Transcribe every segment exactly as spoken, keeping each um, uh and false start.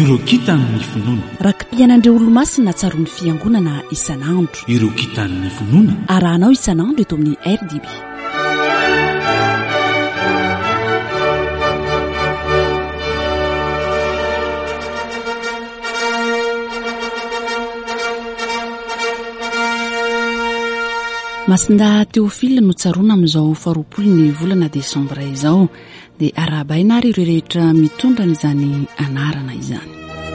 ireo kitan'ny finoana rakim-pianandreo olo-masina tsaroany fiangonana isan'andro ireo kitan'ny finoana arahanao isan'andro eto amin'ny R D B. Masinda Teofila no tsaroana amin'izao faharoapolo ny volana desambra izao dia arahabaina ary ireo rehetra mitondra n'izany anarana izany.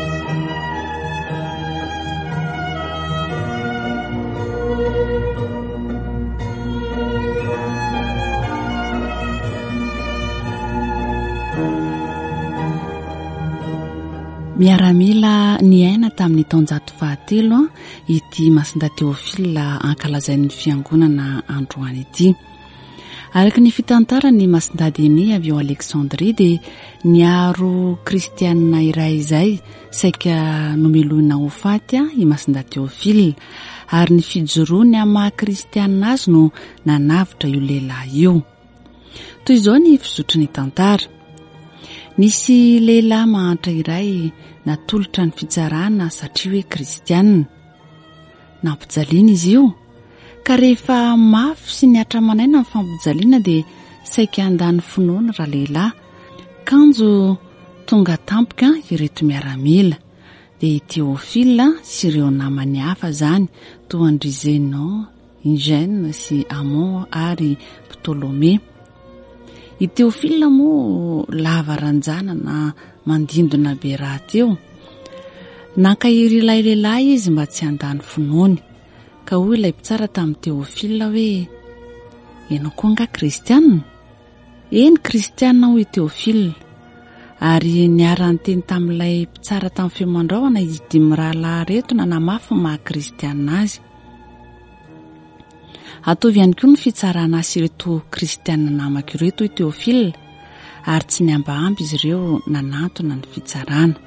Miaramila ny aina tamin'ny taonjato fahatelo ity Masinda Teofila ankalazain'ny fiangonana androany ity. Araka ny fitantarany Masinda Deny avy ao Aleksandria dia niaro kristianina iray izay saika nomeloina ho faty i Masinda Teofila ary ny fijoroany amin'ny maha kristianina azy no nanavitra io lehilahy io. Toy izao ny fizotry ny tantara. Nisy lehilahy mahantra iray natolotra ny fitsarana satria hoe kristianina. Nampijaliana izy io ka rehefa mafy sy niatra manaina ny fampijaliana dia saika andany finoana raha lehilahy. Kanjo tonga tampoka ireto miaramila dia Teofila sy ireo namany hafa izany toa andry Zenon, Eugène sy Amon ary Ptolomé. I Teofila moa lava ranjana na mandindona be raha teo. Nankahiry ilay lehilahy izy mba tsy handany finoany ka hoy ilay mpitsara tamin'ny Teofila hoe ianao koa nga kristianina? Eny kristianina hoy Teofila. Ary niarany teny tamin'ilay mpitsara tamin'ny fiamandraona izy dimy rahalahy reto na namafy maha kristianina azy. Ataovy ihany koa ny fitsarana azy ireto kristianina namako ireto i Teofila ary tsy niambaamby izy ireo nanantona ny fitsarana.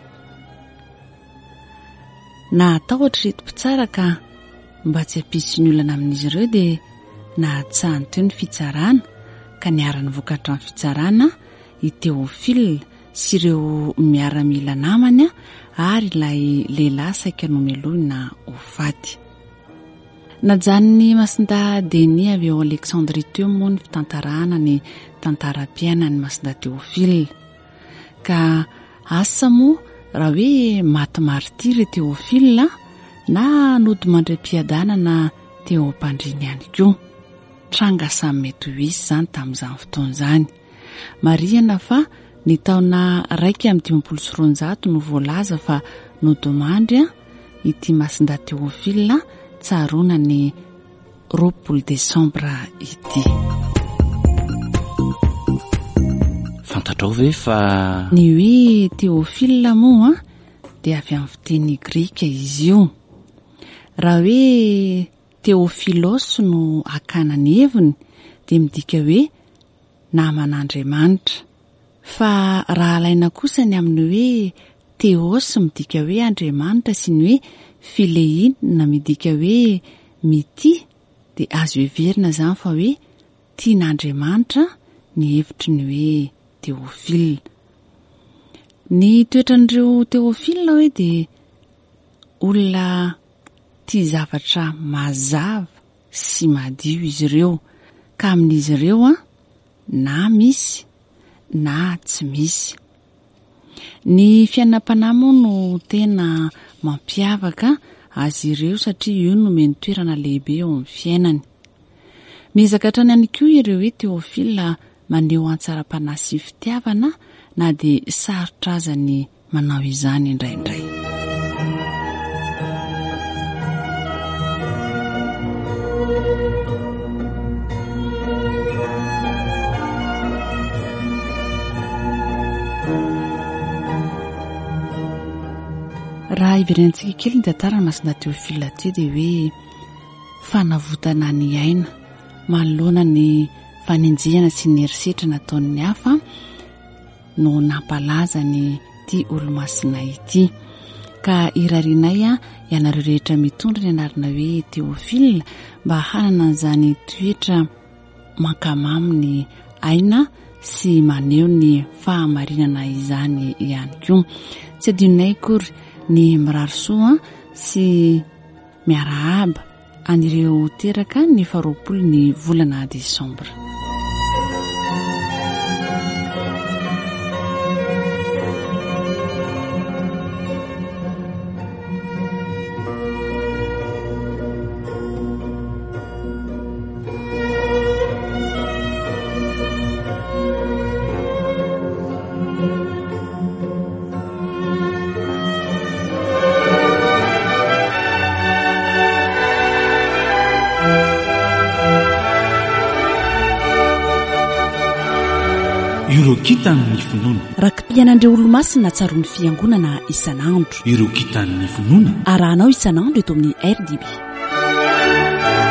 Natahotra ireto mpitsara ka mba tsy hampisy ny olana amin'izy ireo dia nahatsahany teo ny fitsarana ka niara-ny vokatra ny fitsarana i Teofila sy ireo miaramila namany ary ilay lehilahy saika nomeloina ho faty. Najanony Masinda Deny avy ao Aleksandria teo moa ny fitantarana ny tantaram-piainany Masinda Teofila ka asa moa raha hoe maty martira Teofila na nody mandram-piadanana teo am-pandriany ihany koa. Tranga samy mety ho isy izany tamin'izany fotoana izany. Marihana fa ny taona raika amin'ny dimampolo sy roanjato no voalaza fa nodimandry ity Masinda Teofila tsaroana ny roapolo desambra ity. Fantatrao ve fa ny hoe Teofila moa dia avy amin'ny fiteny grika izy io. Raha hoe Teofilos no akanany heviny dia midika hoe naman'Andriamanitra. Fa raha alaina kosa ny amin'ny hoe Teos midika hoe Andriamanitra sy ny hoe Filein na midika hoe mity dia azo heverina izany fa hoe tian'Andriamanitra ny hevitry ny hoe Teofila. Ny toetran'ireo Teofila hoe dia olona tia zavatra mazava sy madio izy ireo ka amin'izy ireo na misy na tsy misy. Ny fiainam-panahy moa no tena mampiavaka azy ireo satria io no meny toerana lehibe eo amin'ny fiainany. Miezaka hatrany ihany koa ireo hoe Teofila maneho antsara-panahy sy fitiavana na dia sarotra aza ny manao izany indraindray. Raha iverenantsika kely ny tantara Masinda Teofila ty dia hoe fanavotana ny aina manoloana ny fanenjehana sy ny herisetra nataon'ny hafa no nampalaza ny ty olo-masina ity. Ka irarinay ianareo rehetra mitondra ny anarana hoe Teofila mba hanana an'izany toetra mankamamy ny aina sy maneho ny fahamarinana izany ihany koa. Tsy adinonay kory ny mirarisoa sy miara aba anireo teraka ny faharoapolo ny volana desambra. ireo kitan'ny finoana rakim-pianandreo olo-masina tsaroan'ny fiangonana isan'andro. ireo kitan'ny finoana arahanao isan'andro eto amin'ny R D B.